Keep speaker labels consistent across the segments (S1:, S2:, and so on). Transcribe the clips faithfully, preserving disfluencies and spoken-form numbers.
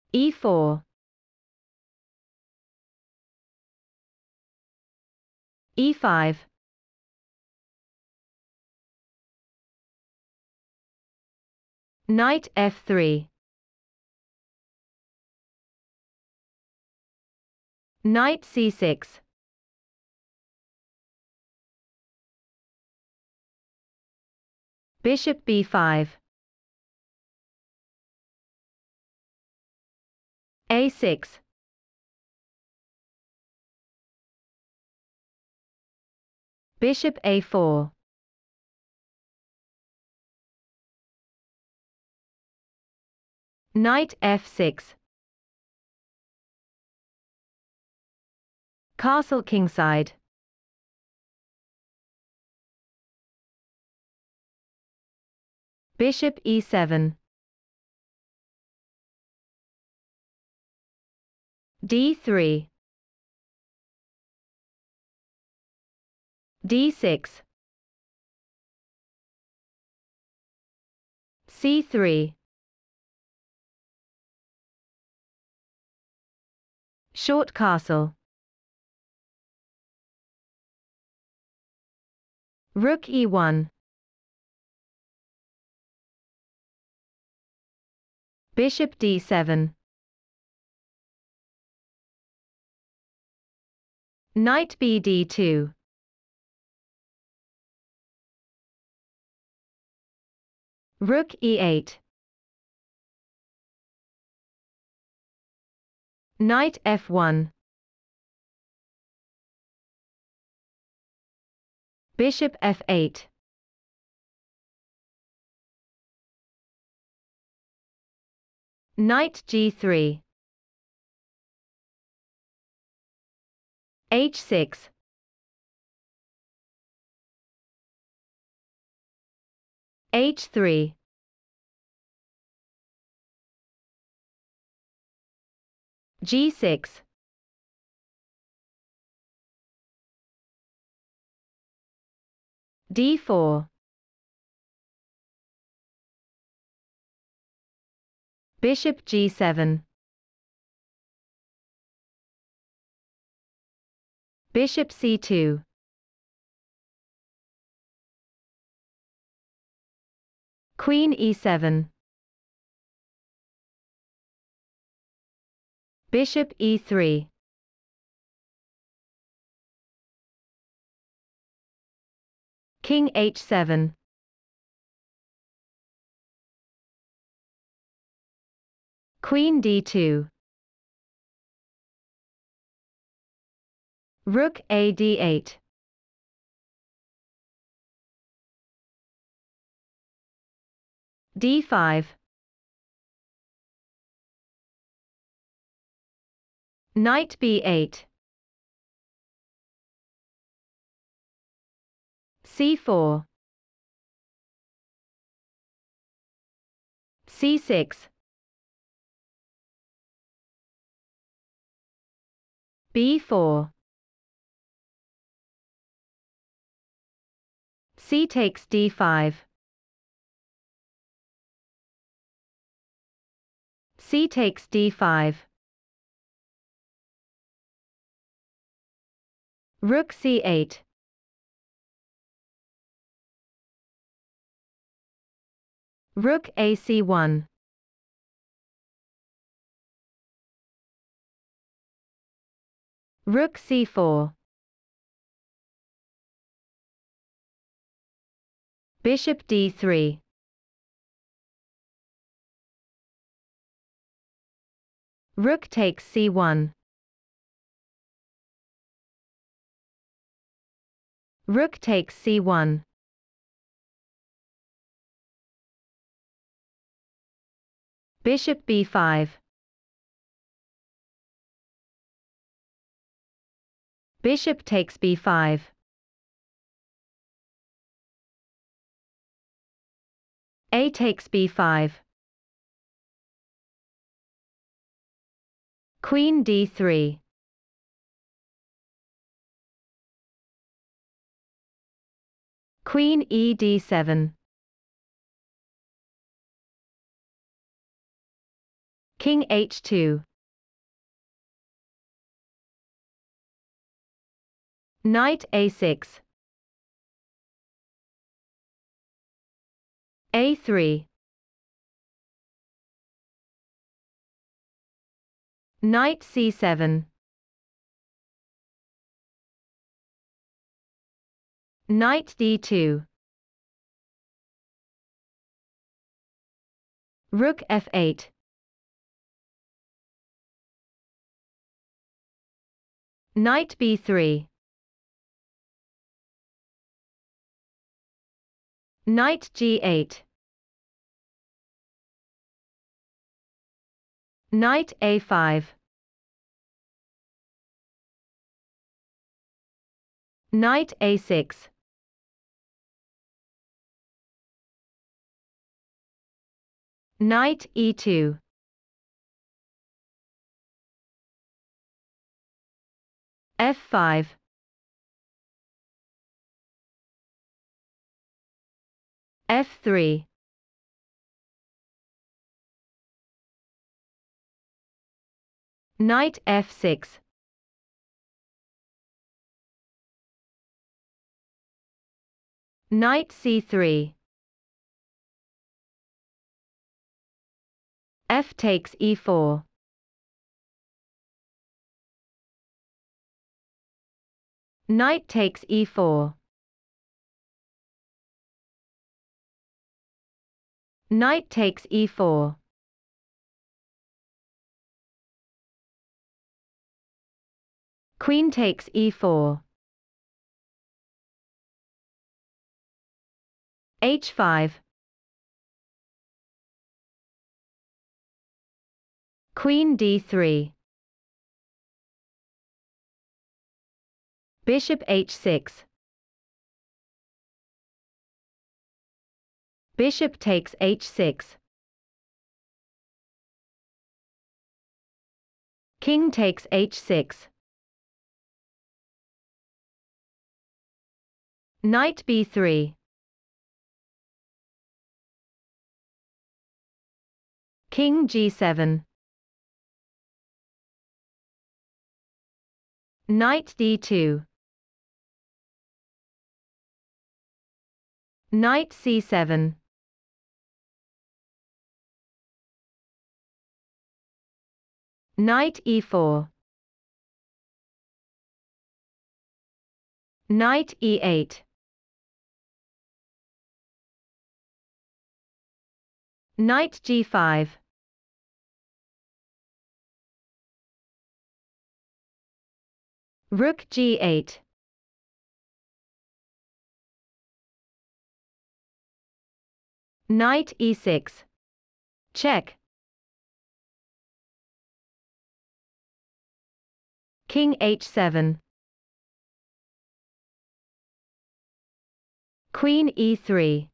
S1: e four, e five, knight f three, knight c six, bishop b five, a six, bishop a four, knight f six, castle kingside, bishop e seven, d three, d six, c three, short castle, rook e one, bishop d seven, knight b d two, rook e eight, knight f one, bishop f eight, knight g three, h six, h three, g six, d four, bishop g seven, bishop c two, queen e seven, bishop e three, king h seven, queen d two, rook a d eight, d five, knight b eight, c four, c six, b four, c takes d five, c takes d five, rook c eight, rook a c one, rook c four, bishop d three, rook takes c one, rook takes c one, bishop b five, bishop takes b five, a takes b five, queen d three, queen e d seven, King h two. Knight a six. a three. Knight c seven. Knight d two. Rook f eight. Knight b three. Knight g eight. Knight a five. Knight a six. Knight e two. f five. f three. Knight f six. Knight c three. F takes e four. Knight takes e four. Knight takes e four. Queen takes e four. h five. Queen d three. Bishop h six. Bishop takes h six. King takes h six. Knight b three. King g seven. Knight d two. Knight c seven. Knight e four. Knight e eight. Knight g five. Rook g eight. Knight e six. Check. King h seven. Queen e three.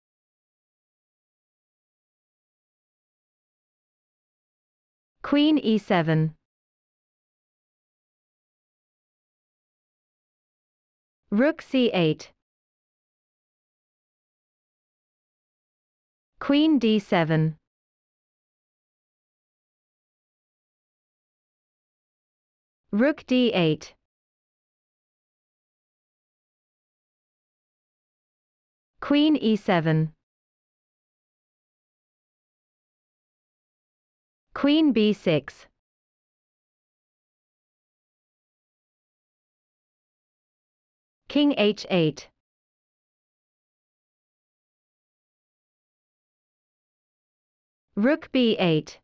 S1: Queen e seven. Rook c eight. Queen d seven. Rook d eight. Queen e seven. Queen b six. King h eight. Rook b eight.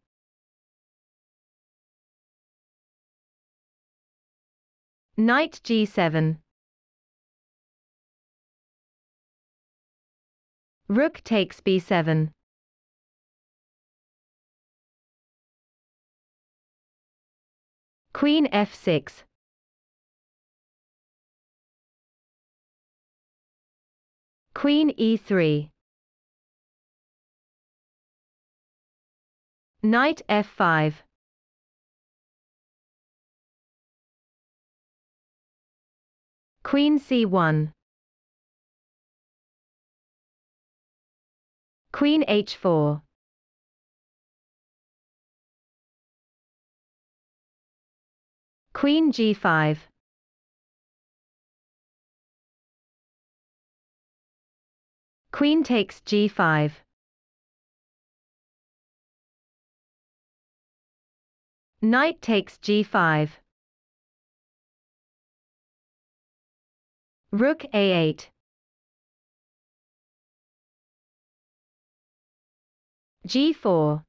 S1: Knight g seven. Rook takes b seven. Queen f six. Queen e three. Knight f five. Queen c one. Queen h four. Queen G five. Queen takes G five. Knight takes G five. Rook A eight. G four.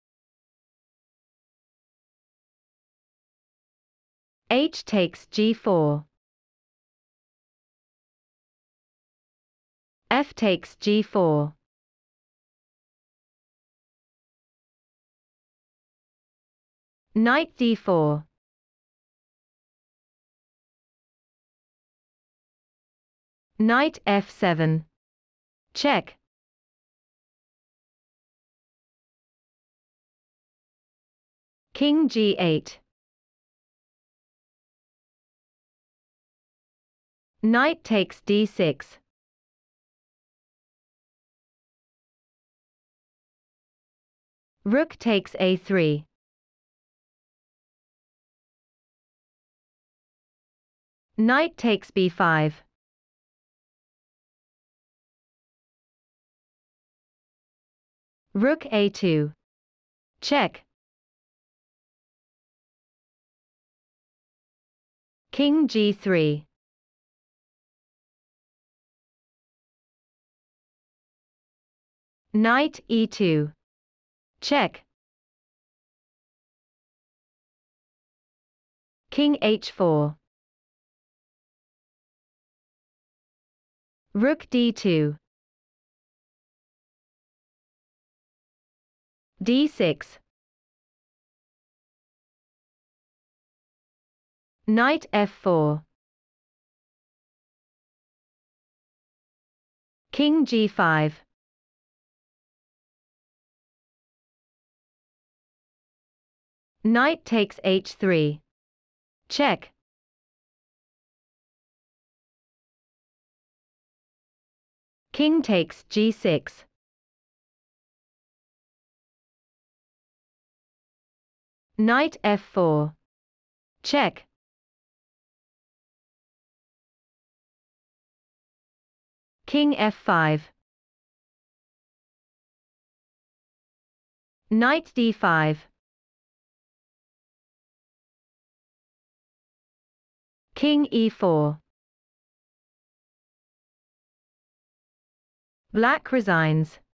S1: H takes G four. F takes G four. Knight D four. Knight F seven. Check. King G eight. Knight takes D six. Rook takes A three. Knight takes B five. Rook A two. Check. King G three. Knight E two. Check. King H four. Rook D two. D six. Knight F four. King G five. Knight takes H three. Check. King takes G six. Knight F four. Check. King F five. Knight D five. King E four. Black resigns.